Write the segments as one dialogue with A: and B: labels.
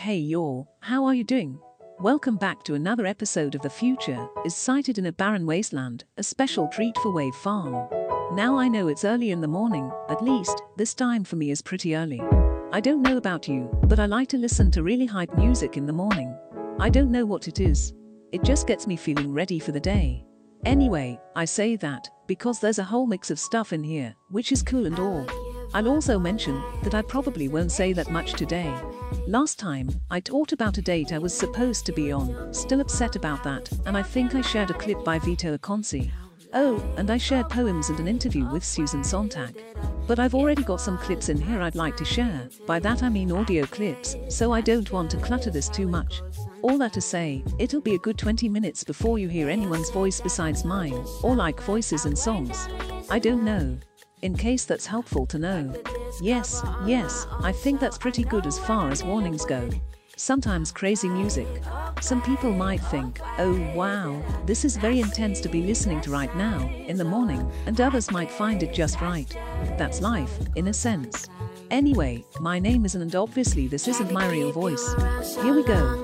A: Hey y'all, how are you doing? Welcome back to another episode of The Future is Sighted in a Barren Wasteland, a special treat for Wave Farm. Now I know it's early in the morning, at least, this time for me is pretty early. I don't know about you, but I like to listen to really hype music in the morning. I don't know what it is. It just gets me feeling ready for the day. Anyway, I say that because there's a whole mix of stuff in here, which is cool and all. I'll also mention that I probably won't say that much today. Last time, I talked about a date I was supposed to be on, still upset about that, and I think I shared a clip by Vito Acconci. Oh, and I shared poems and an interview with Susan Sontag. But I've already got some clips in here I'd like to share, by that I mean audio clips, so I don't want to clutter this too much. All that to say, it'll be a good 20 minutes before you hear anyone's voice besides mine, or like voices and songs. I don't know. In case that's helpful to know. Yes, I think that's pretty good as far as warnings go. Sometimes crazy music. Some people might think, oh wow, this is very intense to be listening to right now, in the morning, and others might find it just right. That's life, in a sense. Anyway, my name isn't and obviously this isn't my real voice. Here we go.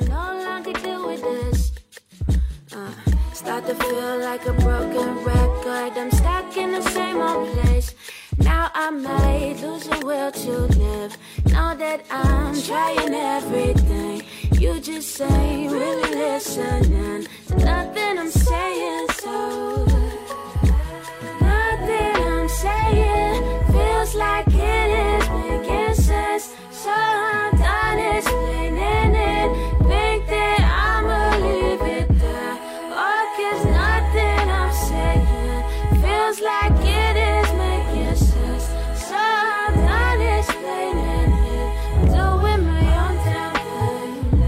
B: Start to feel like a broken record. I'm stuck in the same old place. Now I might lose the will to live. Know that I'm trying everything. You just ain't really listening to nothing I'm saying. So nothing I'm saying feels like it is making sense. So I'm done explaining it. Think that I'ma leave it there. Cause nothing I'm saying feels like it is making sense. So I'm done explaining it. Doing my own damn thing.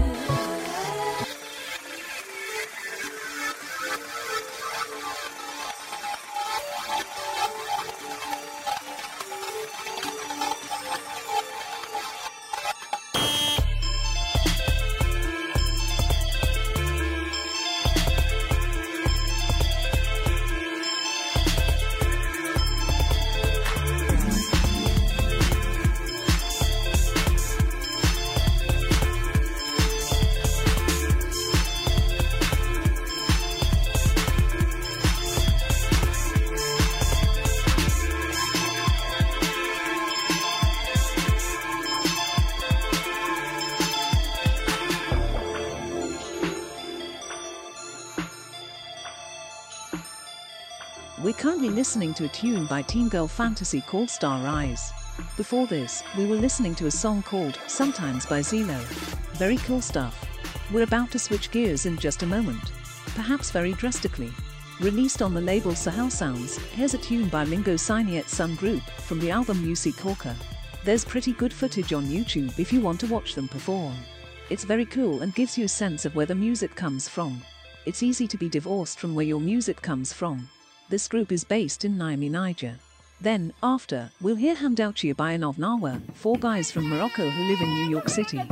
A: We're currently listening to a tune by Teen Girl Fantasy called Star Eyes. Before this, we were listening to a song called Sometimes by Zelo. Very cool stuff. We're about to switch gears in just a moment. Perhaps very drastically. Released on the label Sahel Sounds, here's a tune by Lingo Signiet Sun Group from the album Music Corker. There's pretty good footage on YouTube if you want to watch them perform. It's very cool and gives you a sense of where the music comes from. It's easy to be divorced from where your music comes from. This group is based in Niamey, Niger. Then, after, we'll hear Hamdouchi by Anov Nawa, 4 guys from Morocco who live in New York City.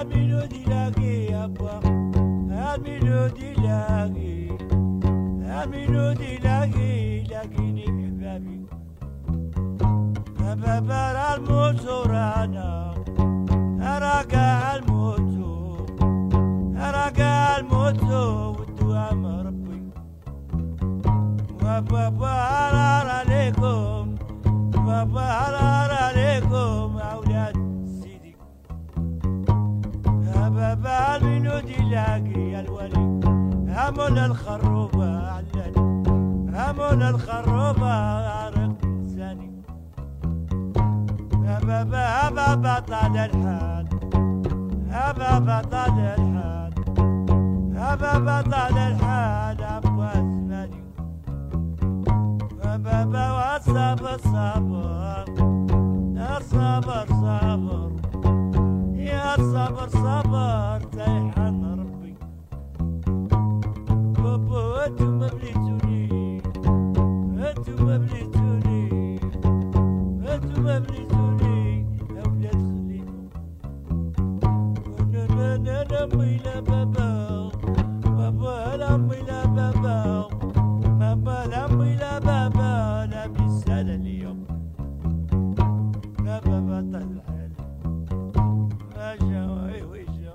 C: الميلودي لاقي يابا الميلودي لاقي الميلودي لاقيني بحبابي بابا الموت ورانا راقع الموت راقع الموت والدوام ربي وبابا هرار عليكم بابا هرار عليكم أولاد سيدي بابا الميلودي لاقي الولي همون الخروبة علاني همون الخروبة عرق إنساني بابا طال الحال بابا طال الحال بابا طال الحال أبو أسماني بابا والصبر صبر يا صبر صبر يا صبر صبر تيحن ربي بابا انتم بليتوني انتم بليتوني انتم بليتوني يا ولاد خليكم انا امي لا بابا بابا لا امي لا بابا بابا لا امي لا بابا لا بالسنه اليوم لا بابا طلع ما جا ويجا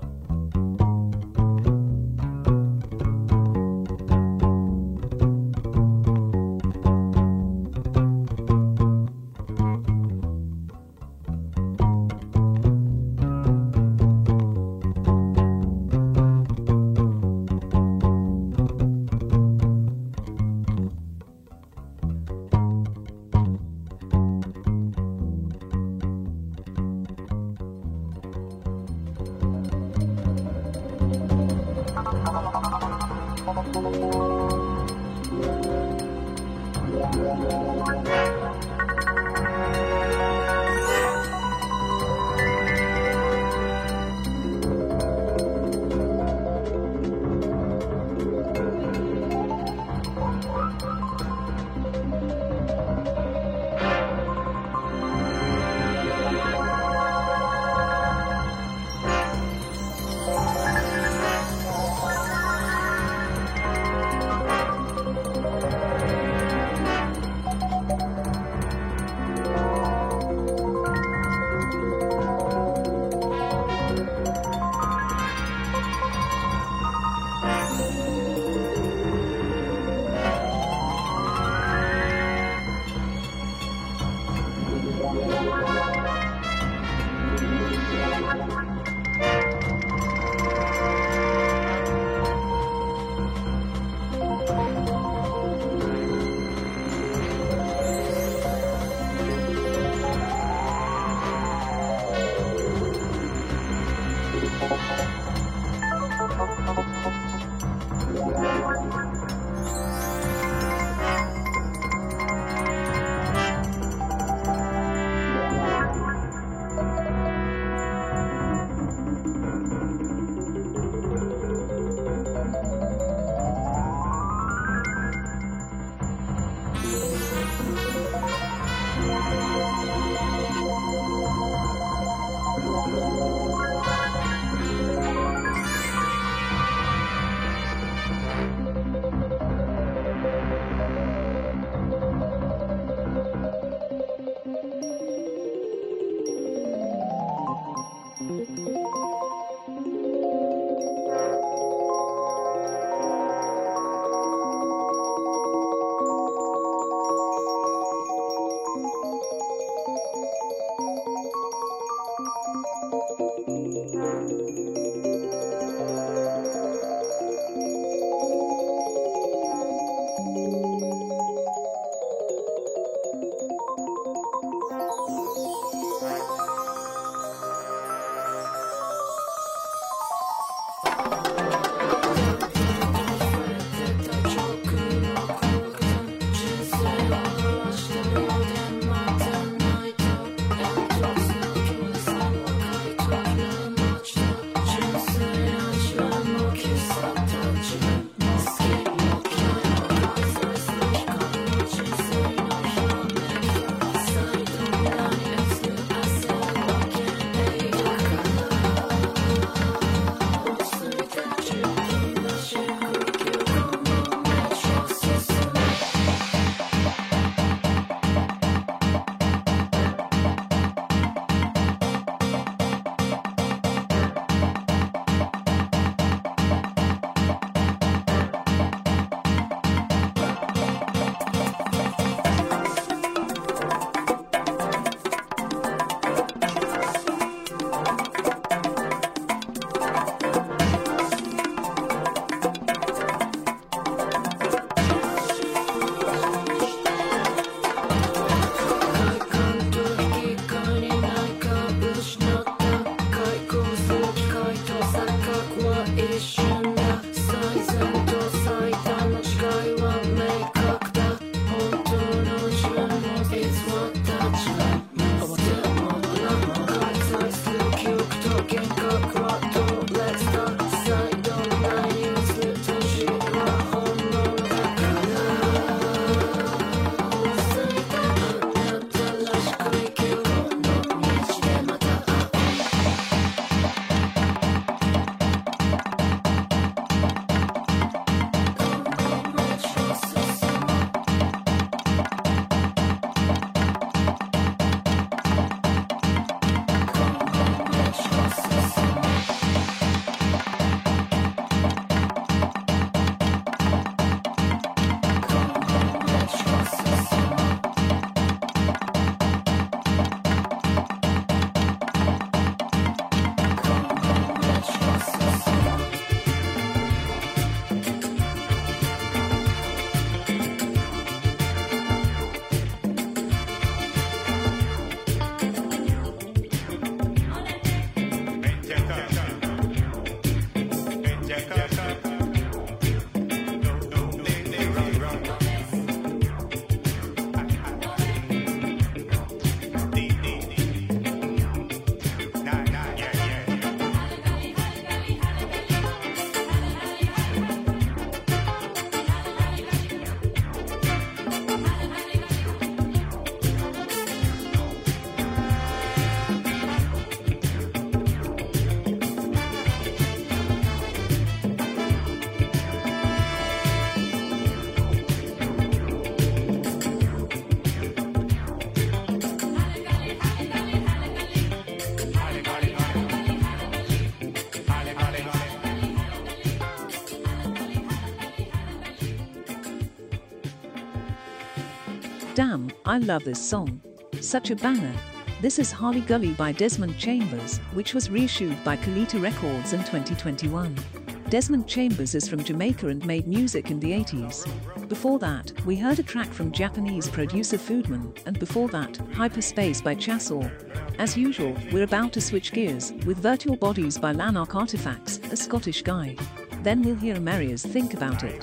A: I love this song. Such a banger. This is Harley Gully by Desmond Chambers, which was reissued by Kalita Records in 2021. Desmond Chambers is from Jamaica and made music in the 80s. Before that, we heard a track from Japanese producer Foodman, and before that, Hyperspace by Chasor. As usual, we're about to switch gears, with Virtual Bodies by Lanark Artifacts, a Scottish guy. Then we'll hear Ameria's Think About It.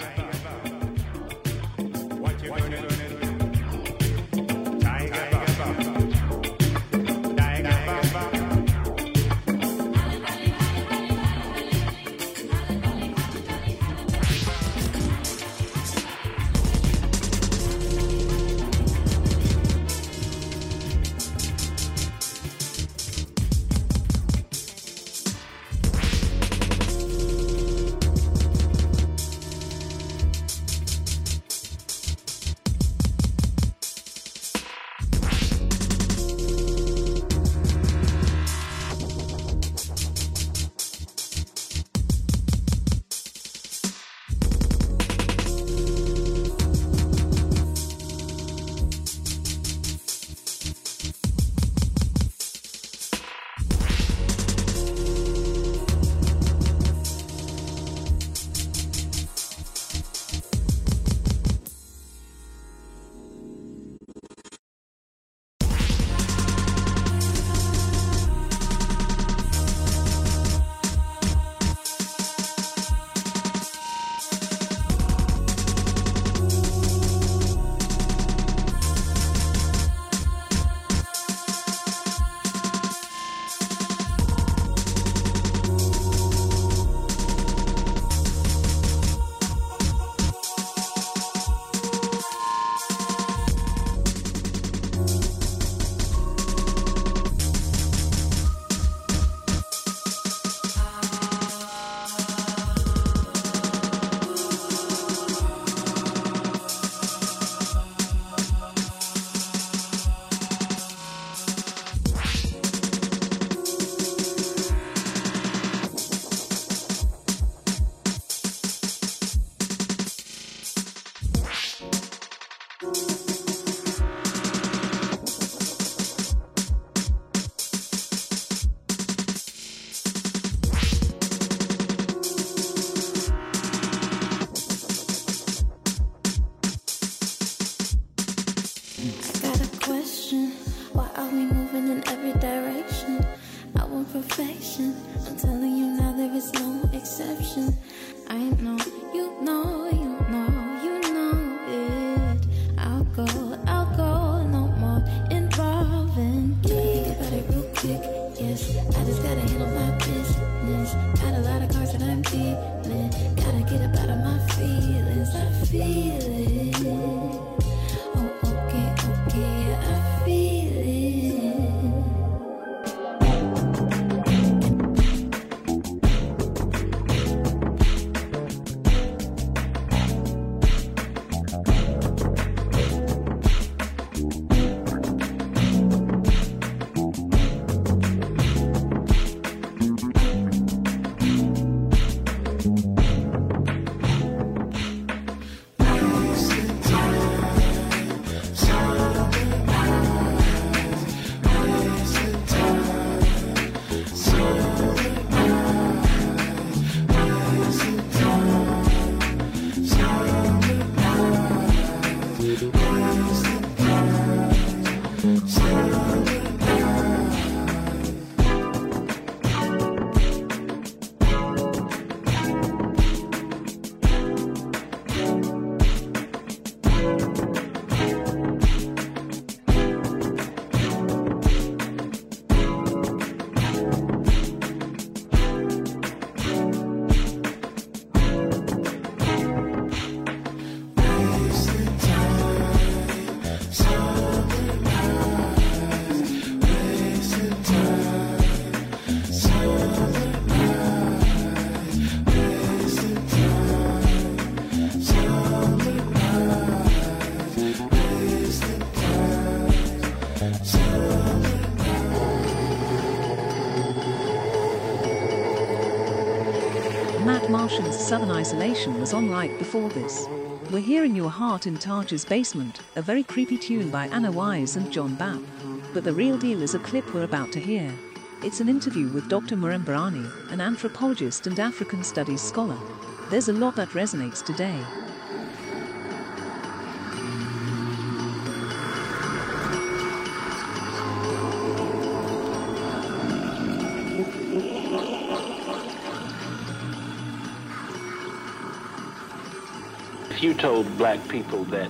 B: Perfection. I'm telling you now, there is no exception. I know, you know, you know, you know it. I'll go, no more involving. Think about it real quick, yes. I just gotta handle my business. Got a lot of cards that I'm dealing. Gotta get up out of my feelings. I feel it. Oh, okay, yeah, I feel it.
A: Matt Martian's Southern Isolation was on right before this. We're hearing Your Heart in Taj's Basement, a very creepy tune by Anna Wise and John Bapp. But the real deal is a clip we're about to hear. It's an interview with Dr. Murem Barani, an anthropologist and African studies scholar. There's a lot that resonates today.
D: If you told black people that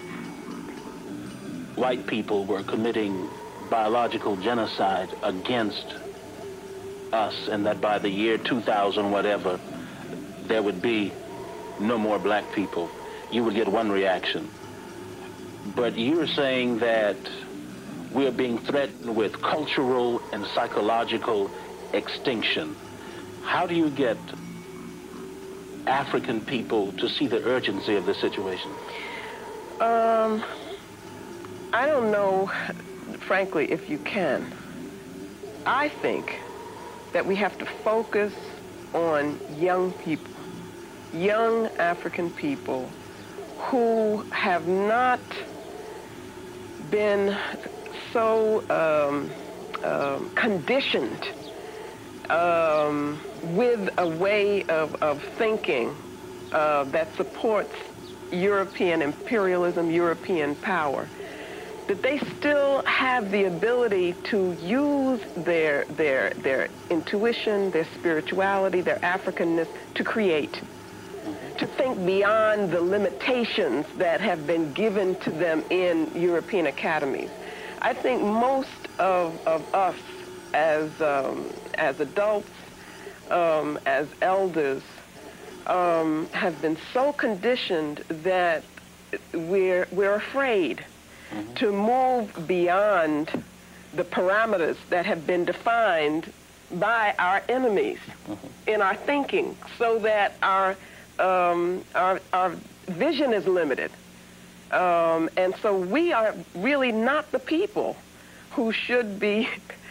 D: white people were committing biological genocide against us and that by the year 2000 whatever, there would be no more black people, you would get one reaction. But you're saying that we're being threatened with cultural and psychological extinction. How do you get African people to see the urgency of the situation?
E: I don't know, frankly, if you can. I think that we have to focus on young people, young African people who have not been so conditioned with a way of thinking that supports European imperialism, European power, that they still have the ability to use their intuition, their spirituality, their Africanness to create, to think beyond the limitations that have been given to them in European academies. I think most of us as adults, as elders, have been so conditioned that we're afraid to move beyond the parameters that have been defined by our enemies in our thinking, so that our vision is limited. And so we are really not the people who should be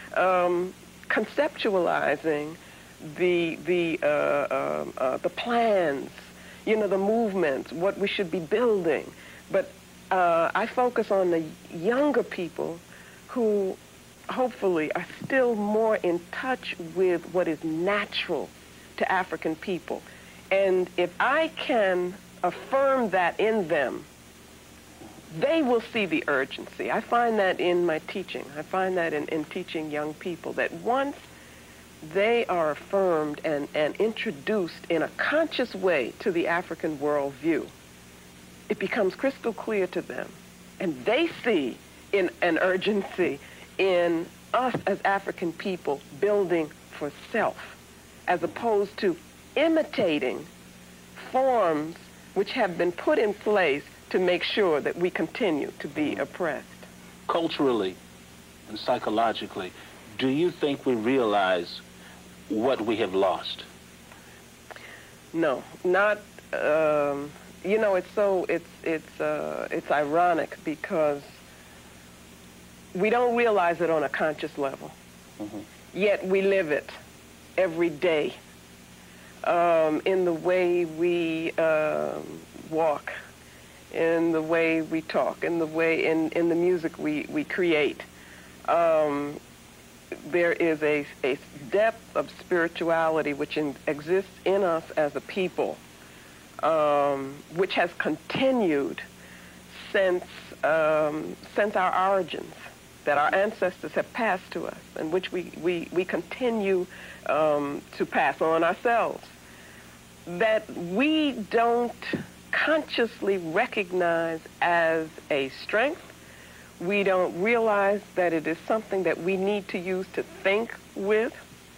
E: conceptualizing the plans, the movements, what we should be building. But I focus on the younger people who hopefully are still more in touch with what is natural to African people. And if I can affirm that in them, they will see the urgency. I find that in my teaching. I find that in teaching young people, that once they are affirmed and introduced in a conscious way to the African worldview, it becomes crystal clear to them. And they see in an urgency in us as African people building for self, as opposed to imitating forms which have been put in place to make sure that we continue to be oppressed.
D: Culturally and psychologically, do you think we realize what we have lost?
E: No, not. It's ironic because we don't realize it on a conscious level. Yet we live it every day in the way we walk, in the way we talk, in the way in the music we create. There is a depth of spirituality which exists in us as a people, which has continued since our origins, that our ancestors have passed to us, and which we continue to pass on ourselves, that we don't consciously recognize as a strength. We don't realize that it is something that we need to use to think with,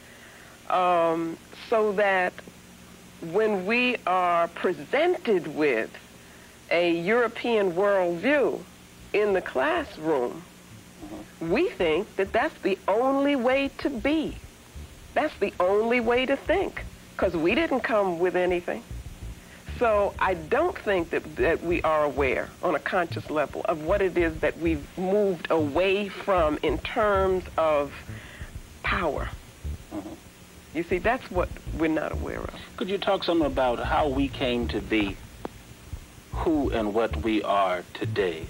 E: so that when we are presented with a European worldview in the classroom, we think that that's the only way to be. That's the only way to think, because we didn't come with anything. So I don't think that we are aware on a conscious level of what it is that we've moved away from in terms of power. You see, that's what we're not aware of.
D: Could you talk some about how we came to be who and what we are today.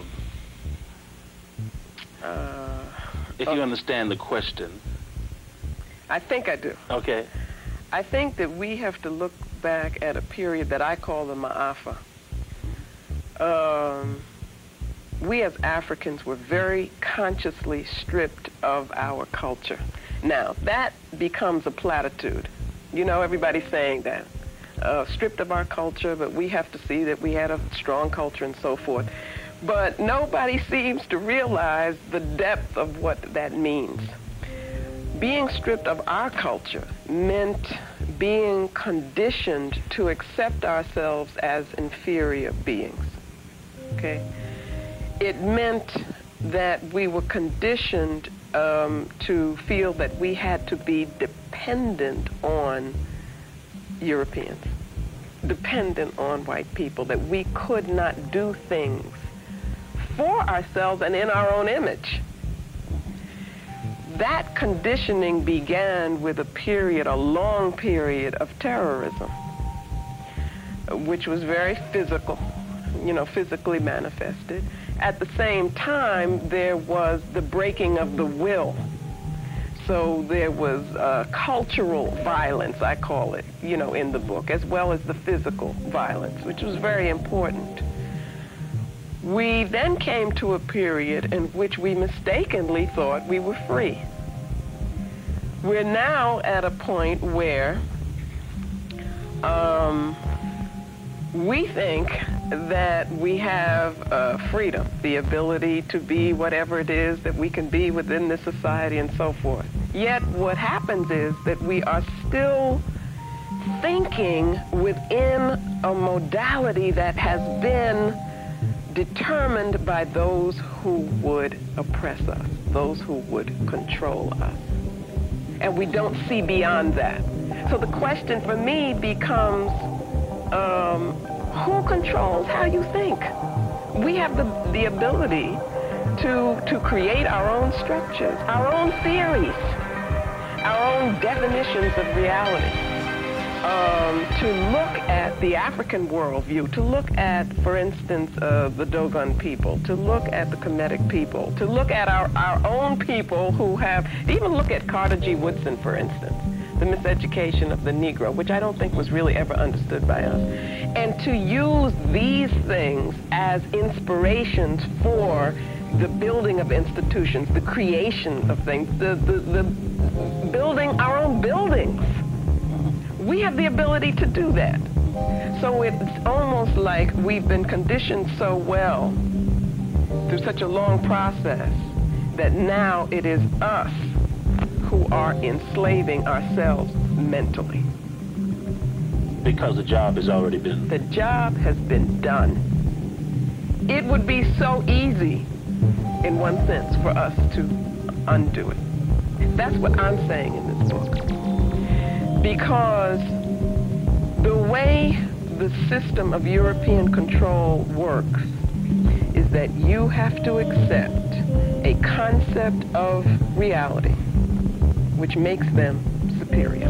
D: If you understand the question.
E: I think I do.
D: Okay.
E: I think that we have to look back at a period that I call the Ma'afa. We as Africans were very consciously stripped of our culture. Now, that becomes a platitude. You know, everybody's saying that. Stripped of our culture, but we have to see that we had a strong culture and so forth. But nobody seems to realize the depth of what that means. Being stripped of our culture meant being conditioned to accept ourselves as inferior beings. Okay? It meant that we were conditioned to feel that we had to be dependent on Europeans, dependent on white people, that we could not do things for ourselves and in our own image. That conditioning began with a long period of terrorism, which was very physical, physically manifested. At the same time, there was the breaking of the will. So there was cultural violence, I call it, in the book, as well as the physical violence, which was very important. We then came to a period in which we mistakenly thought we were free. We're now at a point where we think that we have freedom, the ability to be whatever it is that we can be within this society and so forth. Yet what happens is that we are still thinking within a modality that has been determined by those who would oppress us, those who would control us. And we don't see beyond that. So the question for me becomes, who controls how you think? We have the ability to create our own structures, our own theories, our own definitions of reality. To look at the African worldview, to look at, for instance, the Dogon people, to look at the Kemetic people, to look at our own people who have, even look at Carter G. Woodson, for instance, the miseducation of the Negro, which I don't think was really ever understood by us, and to use these things as inspirations for the building of institutions, the creation of things, the building our own buildings. We have the ability to do that. So it's almost like we've been conditioned so well through such a long process that now it is us who are enslaving ourselves mentally.
D: Because the job has already been.
E: The job has been done. It would be so easy, in one sense, for us to undo it. That's what I'm saying in this book. Because the way the system of European control works is that you have to accept a concept of reality which makes them superior.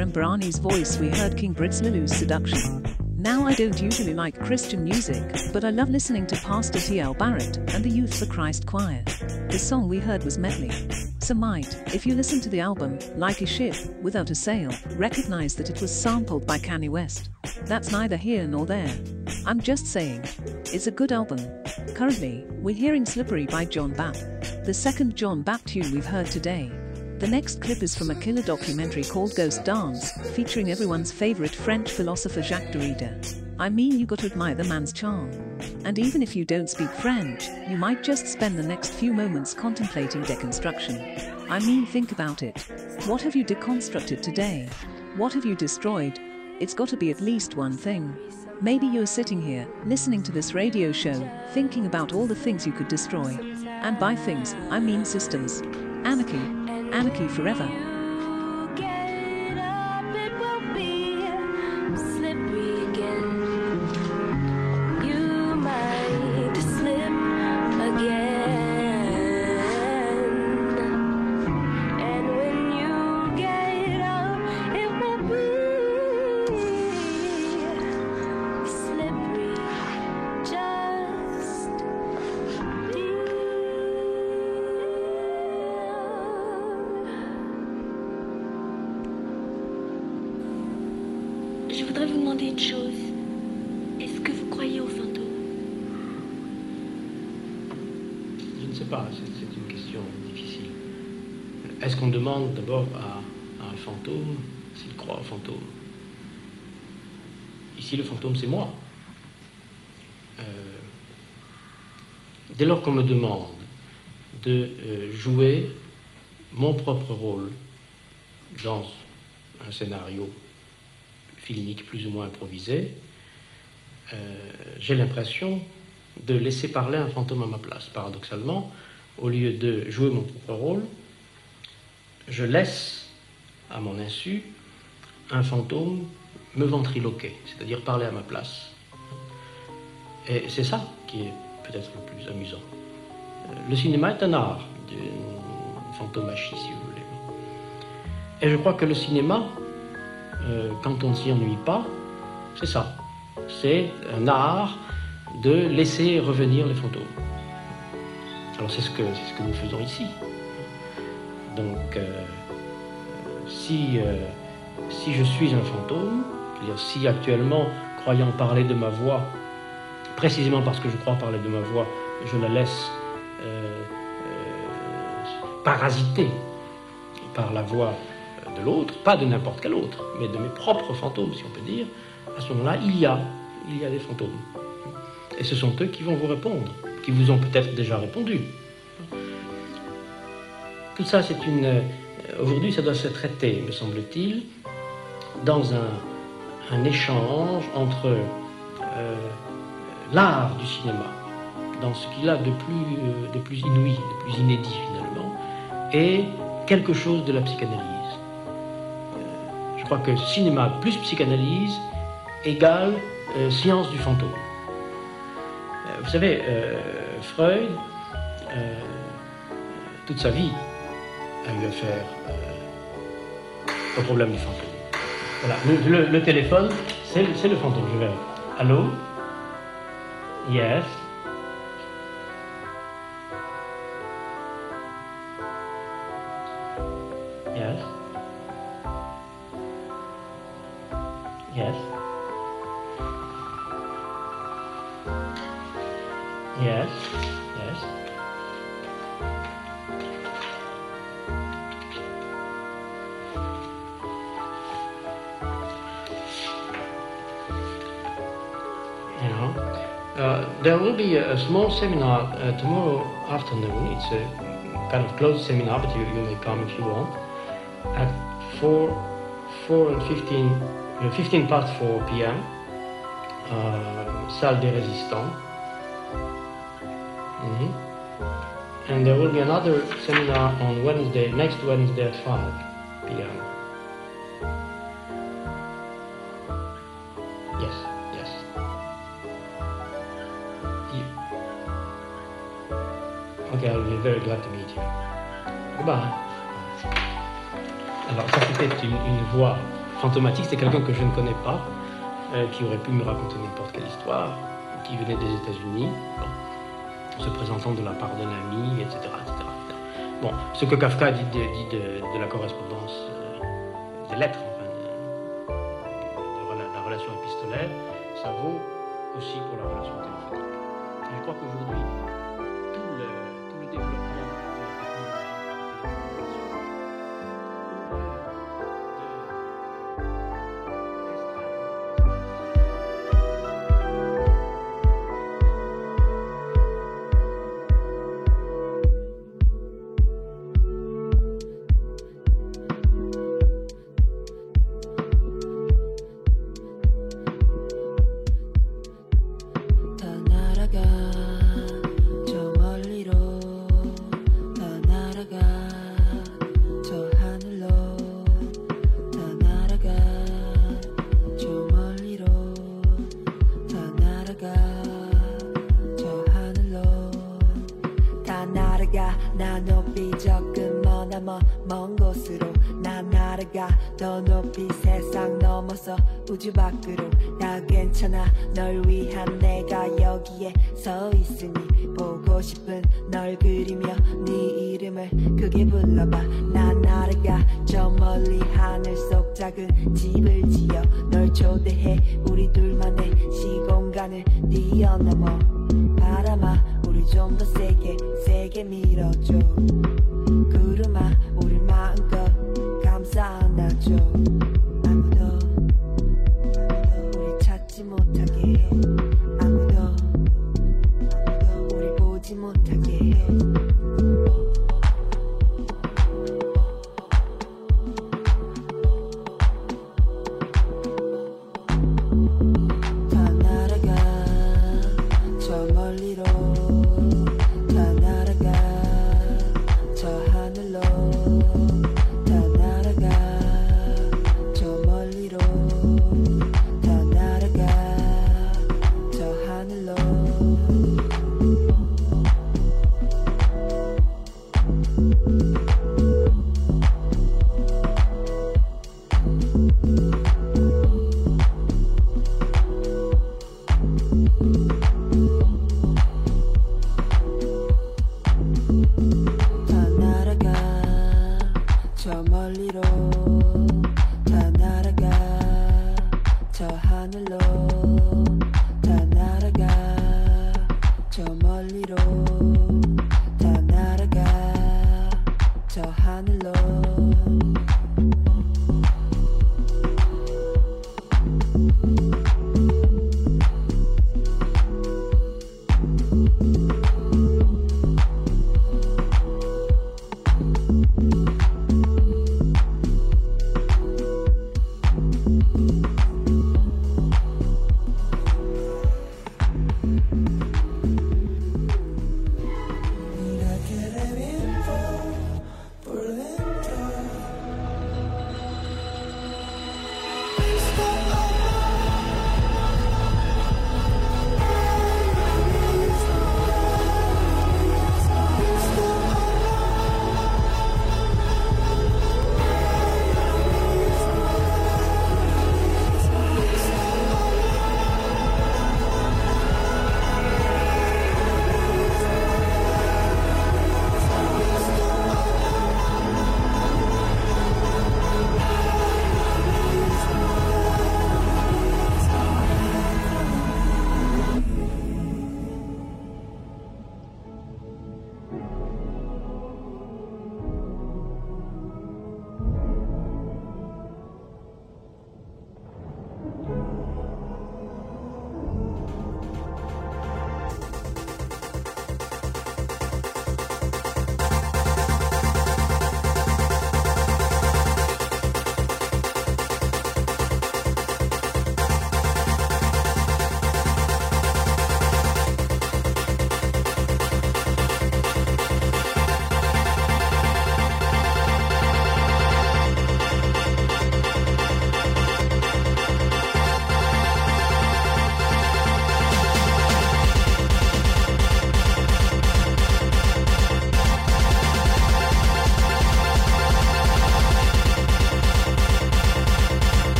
A: and Brani's voice we heard King Britzlalu's Seduction. Now I don't usually like Christian music, but I love listening to Pastor T.L. Barrett and the Youth for Christ Choir. The song we heard was Medley. So might, if you listen to the album, Like a Ship, Without a Sail, recognize that it was sampled by Kanye West. That's neither here nor there. I'm just saying, it's a good album. Currently, we're hearing Slippery by John Bapp, the second John Bapp tune we've heard today. The next clip is from a killer documentary called Ghost Dance, featuring everyone's favorite French philosopher Jacques Derrida. I mean, you got to admire the man's charm. And even if you don't speak French, you might just spend the next few moments contemplating deconstruction. I mean, think about it. What have you deconstructed today? What have you destroyed? It's got to be at least one thing. Maybe you're sitting here, listening to this radio show, thinking about all the things you could destroy. And by things, I mean systems. Anarchy. Anarchy forever.
B: Get up, it will be slippery again. You might slip again. And when you get up, it will be slippery. Just
F: Je voudrais vous demander une chose. Est-ce que vous croyez aux fantômes?
G: Je ne sais pas, c'est une question difficile. Est-ce qu'on demande d'abord à un fantôme s'il croit au fantôme? Ici, le fantôme, c'est moi. Dès lors qu'on me demande de jouer mon propre rôle dans un scénario filmique plus ou moins improvisé, j'ai l'impression de laisser parler un fantôme à ma place. Paradoxalement, au lieu de jouer mon propre rôle, je laisse, à mon insu, un fantôme me ventriloquer, c'est-à-dire parler à ma place. Et c'est ça qui est peut-être le plus amusant. Le cinéma est un art, une fantomachie, si vous voulez. Et je crois que le cinéma, quand on ne s'y ennuie pas, c'est ça. C'est un art de laisser revenir les fantômes. Alors c'est ce que nous faisons ici. Donc, si je suis un fantôme, c'est-à-dire si actuellement, croyant parler de ma voix, précisément parce que je crois parler de ma voix, je la laisse parasiter par la voix de l'autre, pas de n'importe quel autre, mais de mes propres fantômes, si on peut dire, à ce moment-là, il y a des fantômes. Et ce sont eux qui vont vous répondre, qui vous ont peut-être déjà répondu. Tout ça, c'est une... Aujourd'hui, ça doit se traiter, me semble-t-il, dans un échange entre l'art du cinéma, dans ce qu'il a de plus inouï, de plus inédit finalement, et quelque chose de la psychanalyse. Je crois que cinéma plus psychanalyse égale science du fantôme. Vous savez, Freud, toute sa vie, a eu affaire au problème du fantôme. Voilà, le téléphone, c'est le fantôme. Je vais... Allô? Yes. Yes. Yes. Yes. Yes. There will be a small seminar tomorrow afternoon. It's a kind of closed seminar, but you may come if you want. At 15 past 4 p.m. Salle des Résistants. And there will be another seminar on Wednesday, next Wednesday at 5 p.m. Yes. Okay, I'll be very glad to meet you. Goodbye. Alors, ça c'était une voix fantomatique, c'est quelqu'un que je ne connais pas, qui aurait pu me raconter n'importe quelle histoire, qui venait des États-Unis, se présentant de la part d'un ami, etc., etc. Bon, ce que Kafka dit de la correspondance, des lettres, enfin, de la relation épistolaire, ça vaut aussi pour la relation téléphonique. Et je crois qu'aujourd'hui, tout le développement de la technologie
H: 나 높이 조금 머나먼 먼 곳으로 난 날아가 더 높이 세상 넘어서 우주 밖으로 다 괜찮아 널 위한 내가 여기에 서 있으니 보고 싶은 널 그리며 네 이름을 크게 불러봐 난 날아가 저 멀리 하늘 속 작은 집을 지어 널 초대해 우리 둘만의 시공간을 뛰어넘어 바람아 우리 좀 더 세게 밀어줘 구름아 우리 마음껏 감싸 안아줘 아무도 우리 찾지 못하게 해 아무도 우리 보지 못하게 해 다 날아가 저 멀리로 다 날아가 저 하늘로 다 날아가 저 멀리로 다 날아가 저 하늘로 다 날아가 저 멀리로 다 날아가 저 하늘로 다 날아가 저 멀리로 다 날아가 저 하늘로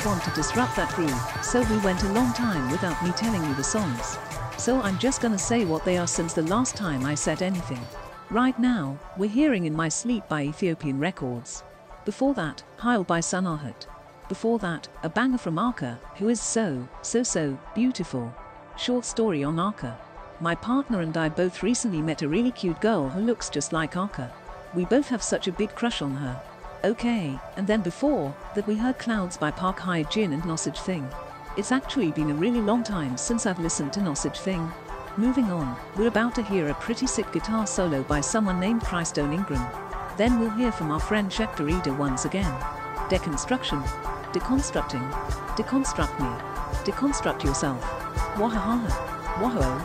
A: want to disrupt that groove, so we went a long time without me telling you the songs. So I'm just gonna say what they are since the last time I said anything. Right now, we're hearing In My Sleep by Ethiopian Records. Before that, Heil by Sunahut. Before that, a banger from Arca, who is so beautiful. Short story on Arca. My partner and I both recently met a really cute girl who looks just like Arca. We both have such a big crush on her. Okay, and then before that we heard Clouds by Park Hye-jin and Nosage Thing. It's actually been a really long time since I've listened to Nosage Thing. Moving on, we're about to hear a pretty sick guitar solo by someone named Christone Ingram. Then we'll hear from our friend Schecter Ida once again. Deconstruction. Deconstructing. Deconstruct me. Deconstruct yourself. Wahaha. Waho.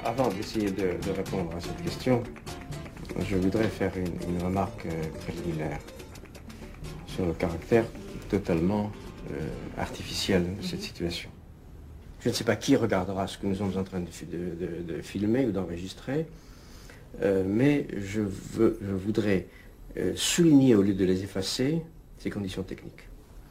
I: Avant d'essayer de répondre à cette question, je voudrais faire une remarque préliminaire sur le caractère totalement artificiel de cette situation. Je ne sais pas qui regardera ce que nous sommes en train de filmer ou d'enregistrer, mais je voudrais souligner, au lieu de les effacer, ces conditions techniques.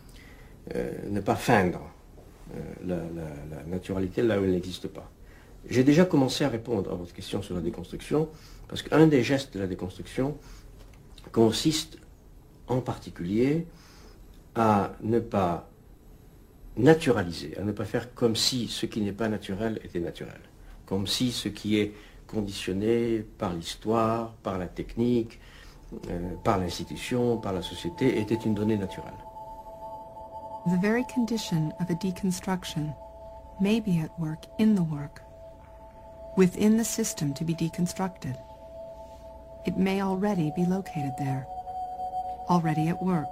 I: Ne pas feindre la naturalité là où elle n'existe pas. J'ai déjà commencé à répondre à votre question sur la déconstruction, parce qu'un des gestes de la déconstruction consiste en particulier à ne pas naturaliser, à ne pas faire comme si ce qui n'est pas naturel était naturel, comme si ce qui est conditionné par l'histoire, par la technique, par l'institution, par la société, était une donnée naturelle.
J: The very condition of a deconstruction may be at work in the work, within the system to be deconstructed. It may already be located there, already at work,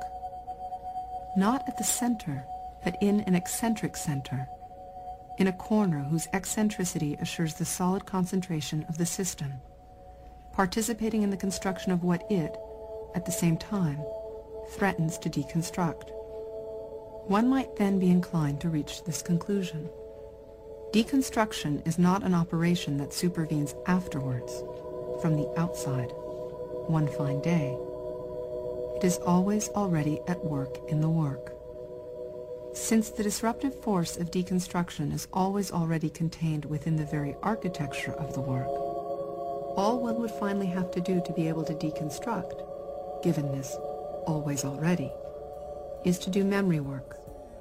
J: not at the center, but in an eccentric center, in a corner whose eccentricity assures the solid concentration of the system, participating in the construction of what it, at the same time, threatens to deconstruct. One might then be inclined to reach this conclusion. Deconstruction is not an operation that supervenes afterwards, from the outside, one fine day. It is always already at work in the work. Since the disruptive force of deconstruction is always already contained within the very architecture of the work, all one would finally have to do to be able to deconstruct, given this always already, is to do memory work.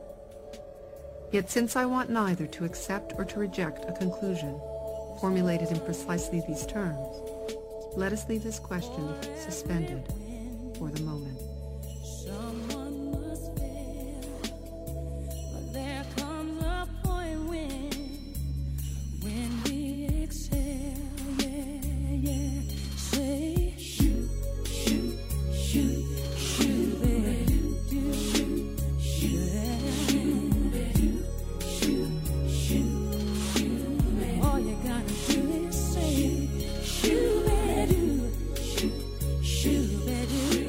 J: Yet since I want neither to accept or to reject a conclusion formulated in precisely these terms, let us leave this question suspended for the moment.
B: Someone must fail, but there comes a point when we exhale, say shoot, shoot, shoot, shoot, baby, shoot, shoot, all you gotta do is say shoot, baby, shoot, baby.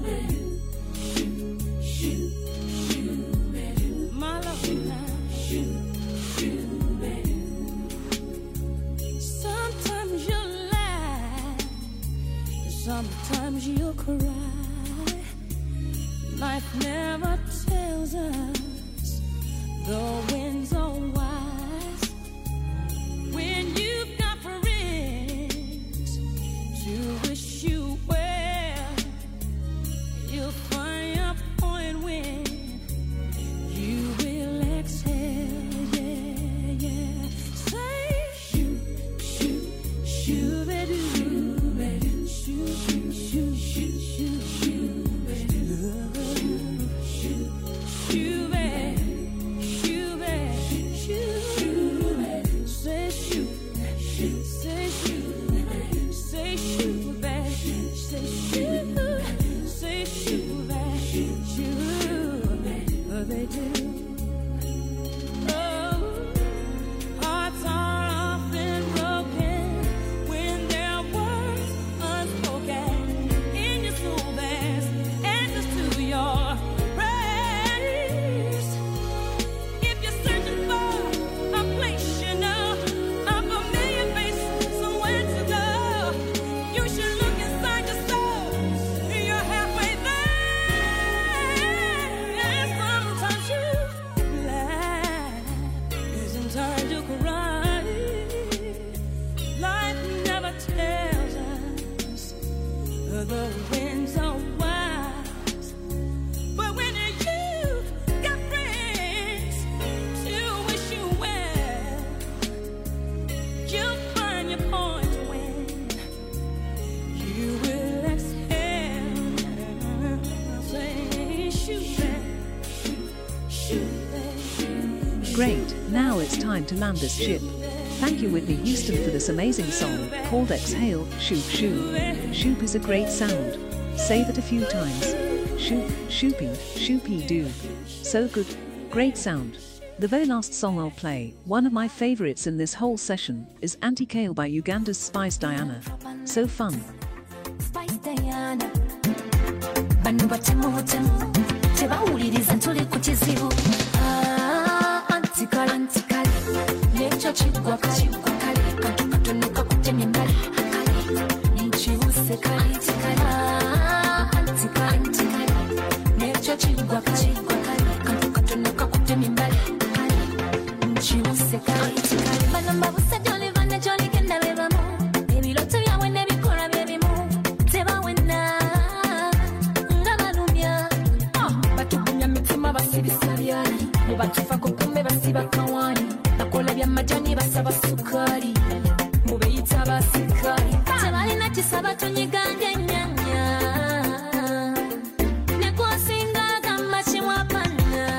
B: Sometimes you lie, sometimes you cry. Life never tells us the winds are wise. When you've got friends to wish you well, you'll find a point when you will exhale, say shoot, shoot, shoot, baby, shoot, shoot, shoot, shoot, shoot, shoot, baby, shoot, shoot, baby, shoot, baby, shoot, say shoot, shoot, say shoot, say shoot, baby, say shoot, say shoot, baby, shoot, they do.
A: Great, now it's time to land this ship. Thank you Whitney Houston for this amazing song, called Exhale, Shoop Shoop. Shoop is a great sound. Say that a few times. Shoop, shoopy, shoopy doo. So good, great sound. The very last song I'll play, one of my favorites in this whole session, is Anti-Kale by Uganda's Spice Diana. So fun.
B: Spice Diana. Bano batemu tebawuliriza ntuli ku kizibu. Anti-Kale, Anti-Kale. Nekyo kiggwa kale katonoka kutemya embali. Nkibuse kale Anti-Kale, Anti-Kale. Nekyo kiggwa kale katonoka kutemya embali. Nkibuse kale bano mbabuse gy'oli vanne gy'oli genda bebamu. Ebiroto byabwe n'ebikola bye bimu. Tebawena nga balumya. Batugumya mitima basibisa byali. Mu batufako kumbe basiba kawaani. Bakola bya majani basaba sukali. Mu beyita basikali. Tebalina kisa batunyiganga ennyanya. Ne gwosinga gamba kiwapana.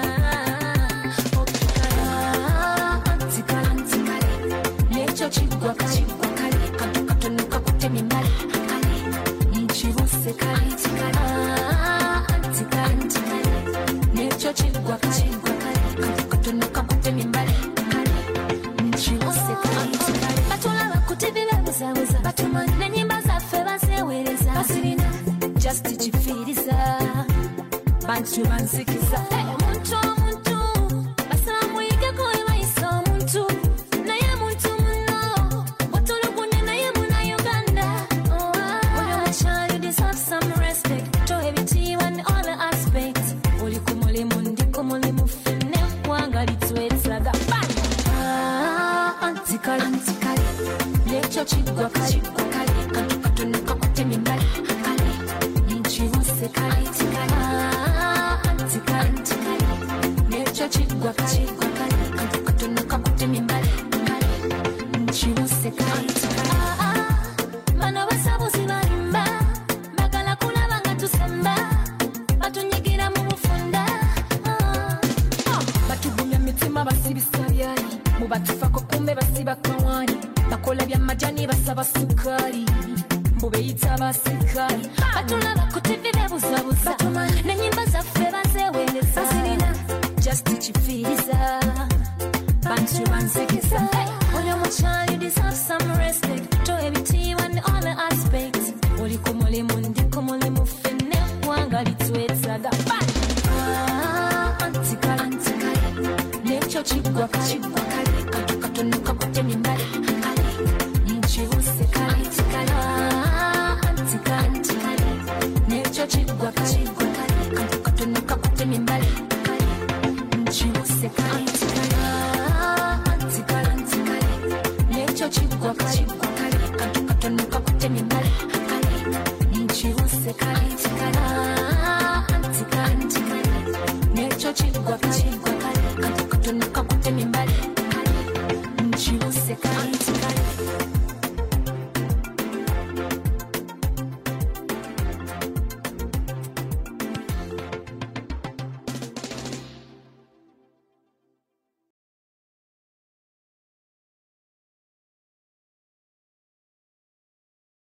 B: Anti-Kale, Anti-Kale. Nekyo kiggwa kale katonoka kutemya embali. Nkibuse kale Anti-Kale, Anti-Kale. Nekyo kiggwa kale katonoka kutemya embali. Nkibuse kale batulaba ku TV bebuzabuza. Batuma n'ennyimba zaffe bazeewereza. Bazirina just kifiiriza. Bantu banzikiza. Omuntu basaba muyigeko we bayisa omuntu. Naye muntu muno watulugunya naye muna Uganda. Buli omukyala you deserve some respect. Toa ebitiibwa in all the aspects. Oli ku mulimu ndi ku mulimu ffenna eggwanga litwetaaga. Anti-Kale, Anti-Kale. Nekyo kiggwa kale katonoka kutemya embali. Nkibuse kale Anti-Kale, Anti-Kale. Nekyo kiggwa kale katonoka kutemya embali. Nkibuse kale bano basabuzi balimba. Bagala kulaba nga tusemba. Batunyigira mu bufunda. Batugumya mitima basibisa byali. Mu batufako kumbe basiba kawaani. Bakola bya majani basaba sukali. Mu beyita basikali. Batulaba ku TV bebuzabuza. Batuma n'ennyimba zaffe bazeewereza. Bazirina just kifiiriza. Bantu banzikiza. Oli omukyala you deserve some respect. Toa ebitiibwa in all the aspects. Oli ku mulimu ndi ku mulimu ffenna eggwanga litwetaaga. Anti-Kale, Anti-Kale. Nekyo kiggwa kale